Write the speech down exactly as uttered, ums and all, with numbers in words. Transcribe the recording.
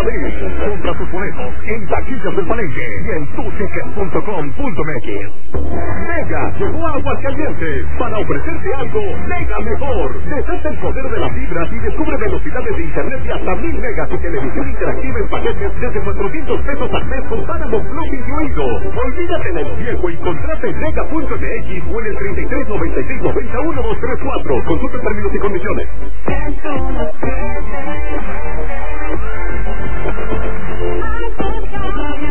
Madrid. Compra tus boletos en Taquillas del Palenque y en tu ticket punto com punto m x. Mega llegó a Aguascalientes para ofrecerte algo mega mejor. Desata el poder de las fibras y descubre velocidades de internet de hasta mil megas y televisión interactiva en paquetes desde cuatrocientos pesos al mes con Paramount Plus incluido. Olvídate de lo viejo y contrata en mega punto m x o en el treinta y tres noventa y seis noventa uno dos tres cuatro. Consulta términos y condiciones.